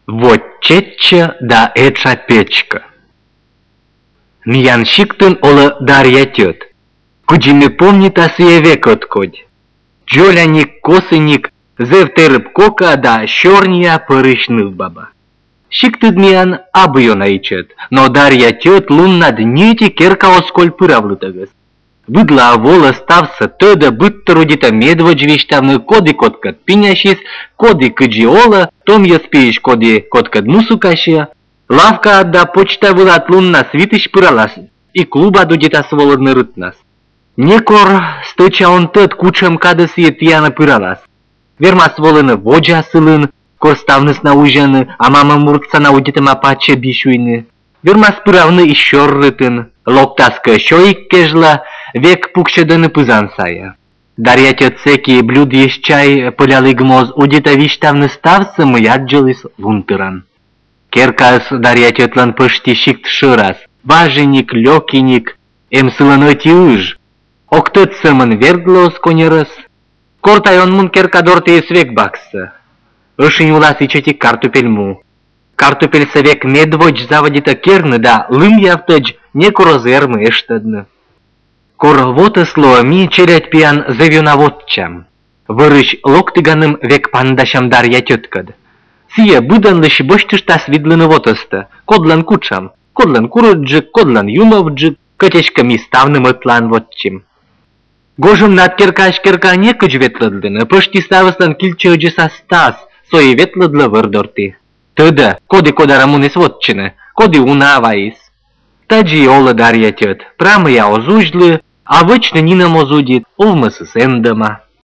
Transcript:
Вот четче да эча печка. Миян шиктын ола Дарья тет. Куди не помнит о свое век откодь. Джоляник, косыник, зевтерып кока да щорния пырышныл баба. Шиктыд миян абыё наичет, но Дарья тет луннад нити керка осколь пыравлытагыз. Выдла вола ставса töda бытта родита медводж виштавны коди коткат пиняшис, коди кыджиола, том яспеиш коди коткат нусукашия. Лавка да почта вылат лунна свитыш пыралас, и клуба дудита сволодны рытнас. Некор стыча он тет кучам кадыс етияна пыралас. Верма сволыны воджа сылын, кор ставныс наужаны, а мама муртса наудитым апаче бишуйны. Верма спыравны еще рытын, локтаска щоик кежла, век пукшедыны пызан сая. Дарья тет секи блюд есть чай пыляли гмоз, удита виштавны ставсы мыяджилыс лунтыран. Керкас Дарья тетлан пышти шикт шырас, важеник, лёкиник, сылыны тиыж. Октыт сымын вердлос конерыс. Кортай он мун керка дорте свек баксы. Ышын улас ичети картупель му. Картупель совек медводж заводита керны да лым явтыч не курозермы эштадны. Кор вотысло ми черять пиян завюнаводчам. Вырыш локтыганым век пандашам Дарья теткад. Сие быданлыш бощтыштас видлыны вотысты. Кодлан кучам, кодлан курыджик, кодлан юмовджик, кытешка миставным ытлан вотчим. Гожым над керка не кыч ветлыдыны, пышти ставыстан килчыжы састас, сои ветлыдлы вырдорты. Тыда, коди кодарамунис вотчыны, коди унаваис. Таджи ола Дарья тет, прамыя озужлы, а вычны нина мозудит, олмысы сэндама.